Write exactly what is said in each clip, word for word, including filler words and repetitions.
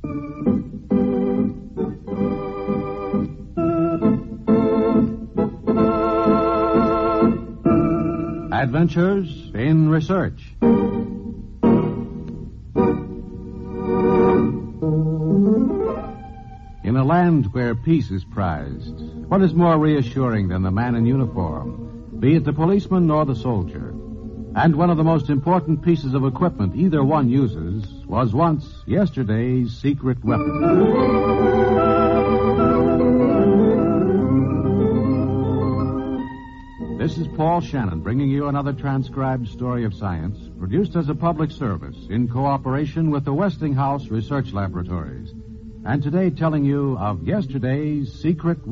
Adventures in Research. In a land where peace is prized, what is more reassuring than the man in uniform, be it the policeman or the soldier? And one of the most important pieces of equipment either one uses was once yesterday's secret weapon. This is Paul Shannon bringing you another transcribed story of science produced as a public service in cooperation with the Westinghouse Research Laboratories. And today telling you of yesterday's secret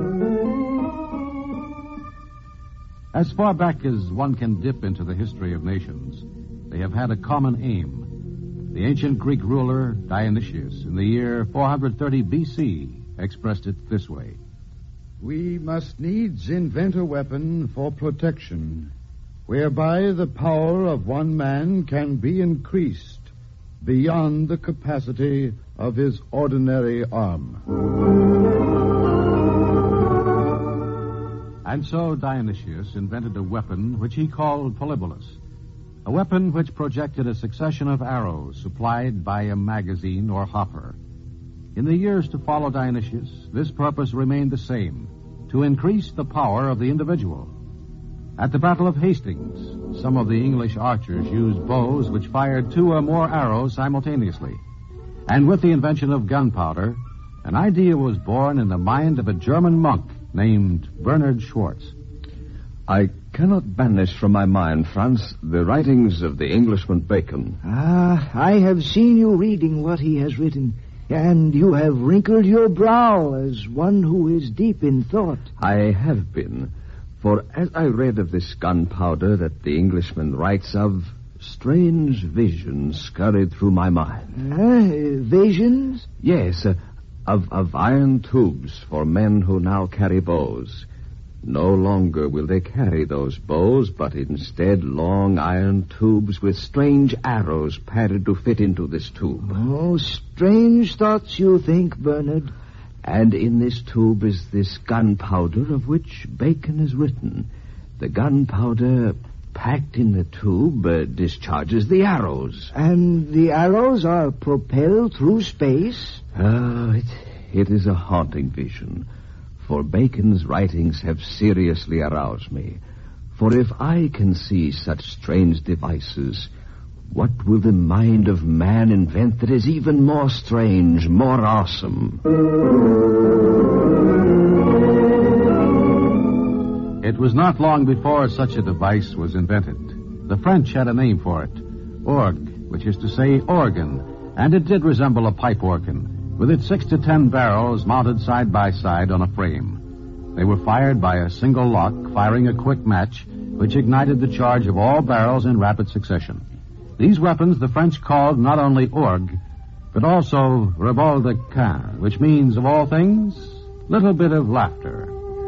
weapon. As far back as one can dip into the history of nations, they have had a common aim. The ancient Greek ruler Dionysius in the year four hundred thirty B C expressed it this way. We must needs invent a weapon for protection, whereby the power of one man can be increased beyond the capacity of his ordinary arm. And so Dionysius invented a weapon which he called Polybolus, a weapon which projected a succession of arrows supplied by a magazine or hopper. In the years to follow Dionysius, this purpose remained the same, to increase the power of the individual. At the Battle of Hastings, some of the English archers used bows which fired two or more arrows simultaneously. And with the invention of gunpowder, an idea was born in the mind of a German monk named Bernard Schwartz. I cannot banish from my mind, Franz, the writings of the Englishman Bacon. Ah, I have seen you reading what he has written, and you have wrinkled your brow as one who is deep in thought. I have been, for as I read of this gunpowder that the Englishman writes of, strange visions scurried through my mind. Uh, visions? Yes, uh, of, of iron tubes for men who now carry bows. No longer will they carry those bows, but instead long iron tubes with strange arrows padded to fit into this tube. Oh, strange thoughts you think, Bernard. And in this tube is this gunpowder of which Bacon has written. The gunpowder packed in the tube uh, discharges the arrows. And the arrows are propelled through space? Oh, it, it is a haunting vision. For Bacon's writings have seriously aroused me. For if I can see such strange devices, what will the mind of man invent that is even more strange, more awesome? It was not long before such a device was invented. The French had a name for it, orgue, which is to say organ, and it did resemble a pipe organ, with its six to ten barrels mounted side by side on a frame. They were fired by a single lock, firing a quick match, which ignited the charge of all barrels in rapid succession. These weapons the French called not only orgue, but also revolver de quin, which means, of all things, little bit of laughter.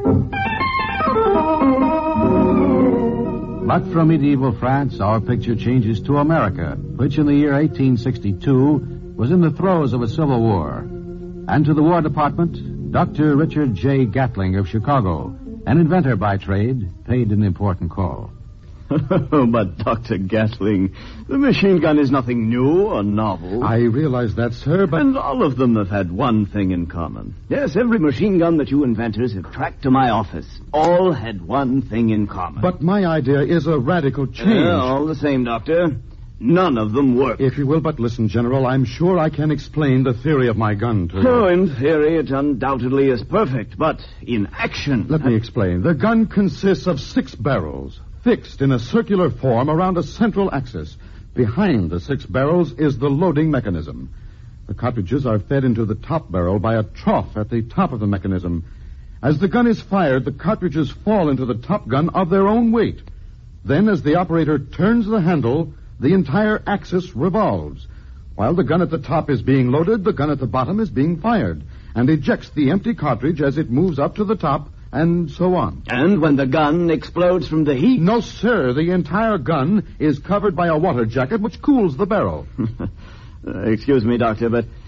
But from medieval France, our picture changes to America, which in the year eighteen sixty-two was in the throes of a civil war. And to the War Department, Doctor Richard J. Gatling of Chicago, an inventor by trade, paid an important call. But, Doctor Gatling, the machine gun is nothing new or novel. I realize that, sir, but... And all of them have had one thing in common. Yes, every machine gun that you inventors have tracked to my office all had one thing in common. But my idea is a radical change. Uh, all the same, Doctor. None of them work. If you will but listen, General, I'm sure I can explain the theory of my gun to you. Oh, in theory, it undoubtedly is perfect, but in action... Let me explain. The gun consists of six barrels, fixed in a circular form around a central axis. Behind the six barrels is the loading mechanism. The cartridges are fed into the top barrel by a trough at the top of the mechanism. As the gun is fired, the cartridges fall into the top gun of their own weight. Then, as the operator turns the handle, the entire axis revolves. While the gun at the top is being loaded, the gun at the bottom is being fired, and ejects the empty cartridge as it moves up to the top, and so on. And when the gun explodes from the heat? No, sir. The entire gun is covered by a water jacket which cools the barrel. uh, excuse me, Doctor, but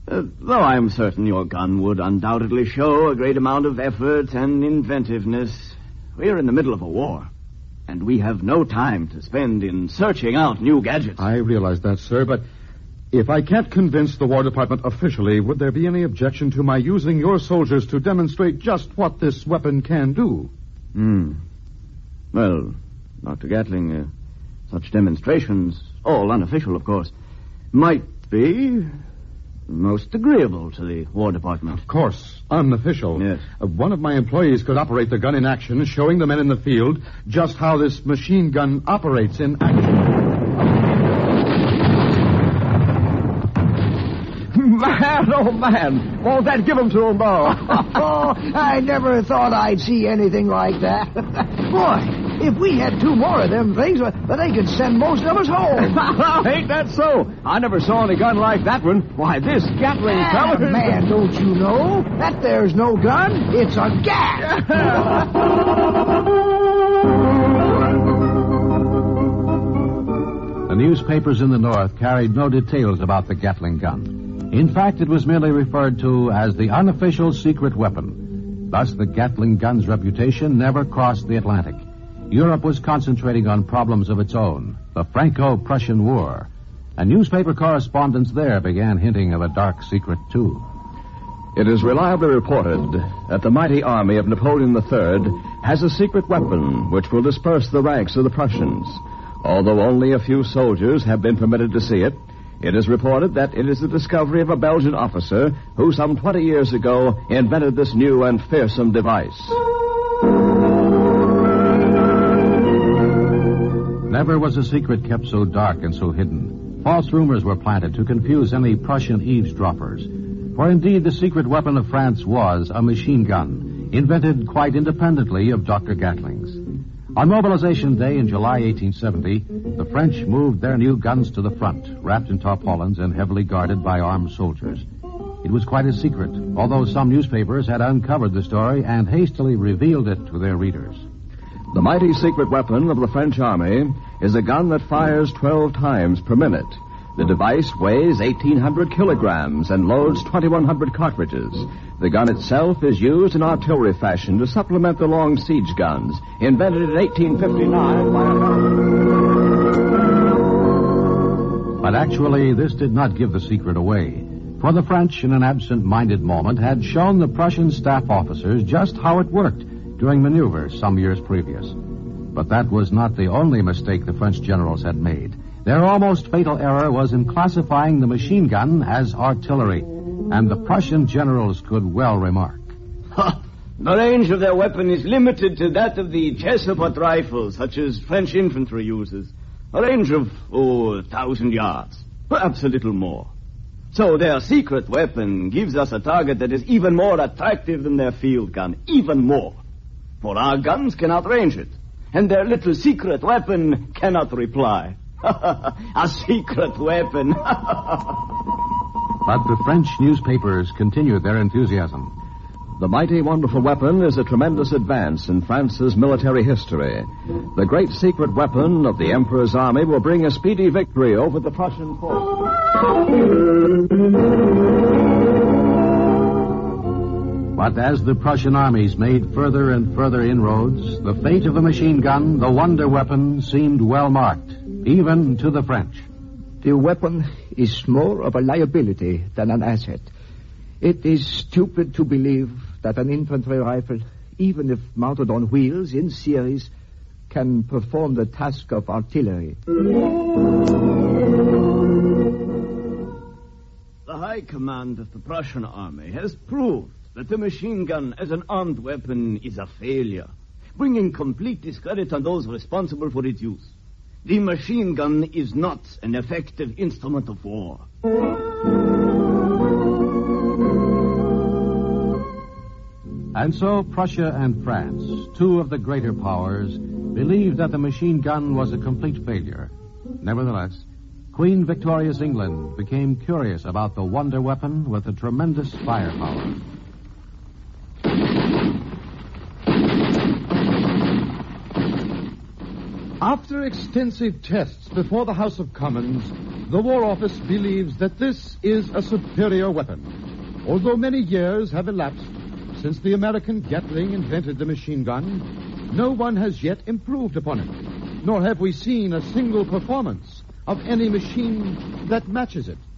Uh, though I'm certain your gun would undoubtedly show a great amount of effort and inventiveness, we're in the middle of a war, and we have no time to spend in searching out new gadgets. I realize that, sir, but if I can't convince the War Department officially, would there be any objection to my using your soldiers to demonstrate just what this weapon can do? Hmm. Well, Doctor Gatling, uh, such demonstrations, all unofficial, of course, might be most agreeable to the War Department. Of course, unofficial. Yes. Uh, one of my employees could operate the gun in action, showing the men in the field just how this machine gun operates in action. Man, oh, man. Won't that give him to him, though? Oh, I never thought I'd see anything like that. Boy, if we had two more of them things, well, they could send most of us home. Ain't that so? I never saw any gun like that one. Why, this Gatling Ah, feller... man, don't you know? That there's no gun. It's a gas. The newspapers in the North carried no details about the Gatling gun. In fact, it was merely referred to as the unofficial secret weapon. Thus, the Gatling gun's reputation never crossed the Atlantic. Europe was concentrating on problems of its own, the Franco-Prussian War. And newspaper correspondents there began hinting of a dark secret, too. It is reliably reported that the mighty army of Napoleon the Third has a secret weapon which will disperse the ranks of the Prussians. Although only a few soldiers have been permitted to see it, it is reported that it is the discovery of a Belgian officer who some twenty years ago invented this new and fearsome device. Never was a secret kept so dark and so hidden. False rumors were planted to confuse any Prussian eavesdroppers. For indeed, the secret weapon of France was a machine gun, invented quite independently of Doctor Gatling's. On Mobilization Day in July eighteen seventy, the French moved their new guns to the front, wrapped in tarpaulins and heavily guarded by armed soldiers. It was quite a secret, although some newspapers had uncovered the story and hastily revealed it to their readers. The mighty secret weapon of the French army is a gun that fires twelve times per minute. The device weighs eighteen hundred kilograms and loads twenty-one hundred cartridges. The gun itself is used in artillery fashion to supplement the long siege guns, invented in eighteen fifty-nine by a... But actually, this did not give the secret away. For the French, in an absent-minded moment, had shown the Prussian staff officers just how it worked during maneuvers some years previous. But that was not the only mistake the French generals had made. Their almost fatal error was in classifying the machine gun as artillery, and the Prussian generals could well remark. Ha! The range of their weapon is limited to that of the Chesapeake rifle, such as French infantry uses. A range of, oh, a thousand yards, perhaps a little more. So their secret weapon gives us a target that is even more attractive than their field gun, even more. For our guns cannot range it, and their little secret weapon cannot reply. A secret weapon. But the French newspapers continued their enthusiasm. The mighty, wonderful weapon is a tremendous advance in France's military history. The great secret weapon of the Emperor's army will bring a speedy victory over the Prussian force. But as the Prussian armies made further and further inroads, the fate of the machine gun, the wonder weapon, seemed well marked, even to the French. The weapon is more of a liability than an asset. It is stupid to believe that an infantry rifle, even if mounted on wheels in series, can perform the task of artillery. The High Command of the Prussian army has proved that the machine gun as an armed weapon is a failure, bringing complete discredit on those responsible for its use. The machine gun is not an effective instrument of war. And so Prussia and France, two of the greater powers, believed that the machine gun was a complete failure. Nevertheless, Queen Victoria's England became curious about the wonder weapon with the tremendous firepower. After extensive tests before the House of Commons, The War Office believes that this is a superior weapon. Although many years have elapsed since the American Gatling invented the machine gun, no one has yet improved upon it, nor have we seen a single performance of any machine that matches it.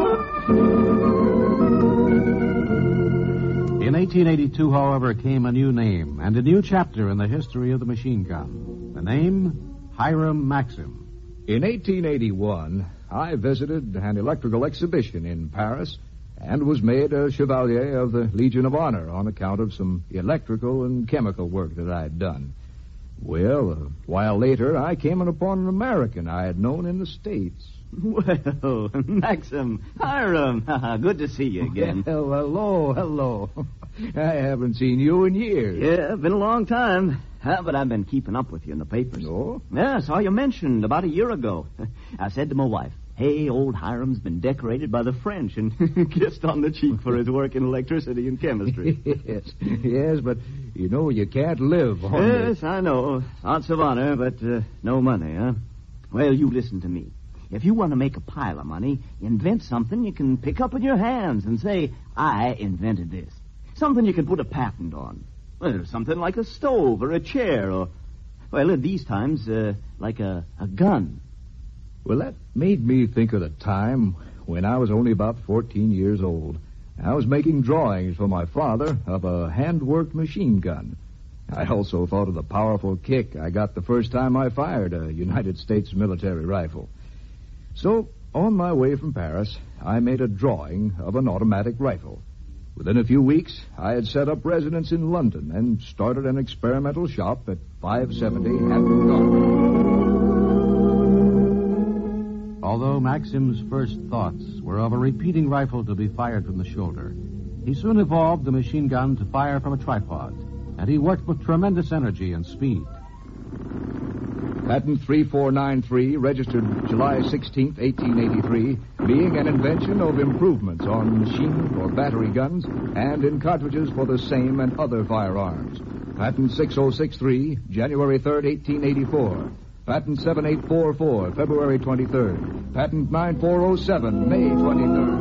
In eighteen eighty-two, however, came a new name and a new chapter in the history of the machine gun. The name, Hiram Maxim. In eighteen eighty-one, I visited an electrical exhibition in Paris and was made a Chevalier of the Legion of Honor on account of some electrical and chemical work that I had done. Well, a while later, I came upon an American I had known in the States. Well, Maxim, Hiram, good to see you again. Well, hello, hello. I haven't seen you in years. Yeah, been a long time. Uh, but I've been keeping up with you in the papers. Oh? Yeah, I saw you mentioned about a year ago. I said to my wife, hey, old Hiram's been decorated by the French and kissed on the cheek for his work in electricity and chemistry. Yes, yes, but, you know, you can't live on Yes, this. I know. Lots of honor, but uh, no money, huh? Well, you listen to me. If you want to make a pile of money, invent something you can pick up in your hands and say, I invented this. Something you can put a patent on. Well, something like a stove or a chair or, well, at these times, uh, like a, a gun. Well, that made me think of the time when I was only about fourteen years old. I was making drawings for my father of a hand-worked machine gun. I also thought of the powerful kick I got the first time I fired a United States military rifle. So, on my way from Paris, I made a drawing of an automatic rifle. Within a few weeks, I had set up residence in London and started an experimental shop at five seventy Hampton Garden. Although Maxim's first thoughts were of a repeating rifle to be fired from the shoulder, he soon evolved the machine gun to fire from a tripod, and he worked with tremendous energy and speed. Patent three four nine three, registered July sixteenth, eighteen eighty-three, being an invention of improvements on machine or battery guns and in cartridges for the same and other firearms. Patent six oh six three, January third, eighteen eighty-four. Patent seven eight four four, February twenty-third. Patent nine four oh seven, May twenty-third.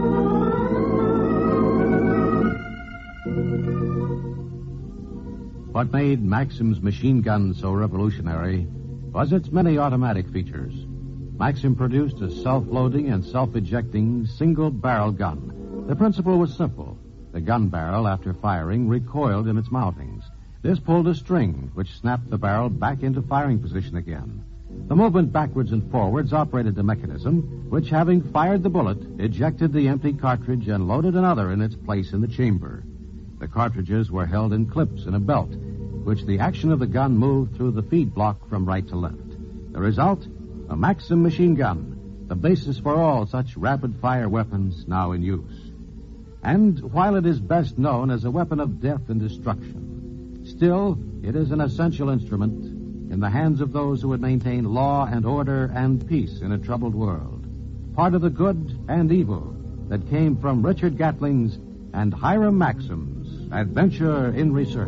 What made Maxim's machine gun so revolutionary was its many automatic features. Maxim produced a self-loading and self-ejecting single-barrel gun. The principle was simple. The gun barrel, after firing, recoiled in its mountings. This pulled a string, which snapped the barrel back into firing position again. The movement backwards and forwards operated the mechanism, which, having fired the bullet, ejected the empty cartridge and loaded another in its place in the chamber. The cartridges were held in clips in a belt, which the action of the gun moved through the feed block from right to left. The result? A Maxim machine gun, the basis for all such rapid-fire weapons now in use. And while it is best known as a weapon of death and destruction, still it is an essential instrument in the hands of those who would maintain law and order and peace in a troubled world. Part of the good and evil that came from Richard Gatling's and Hiram Maxim's adventure in research.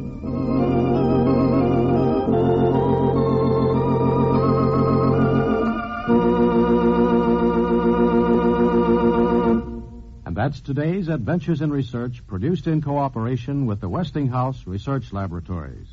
And that's today's Adventures in Research, produced in cooperation with the Westinghouse Research Laboratories.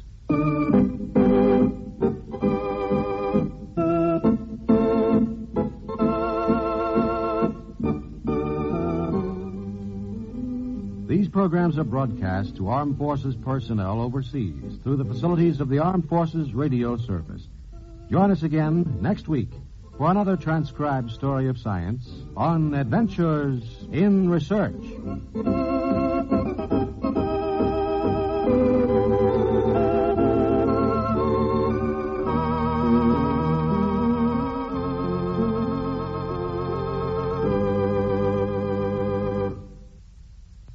These programs are broadcast to Armed Forces personnel overseas through the facilities of the Armed Forces Radio Service. Join us again next week for another transcribed story of science on Adventures in Research.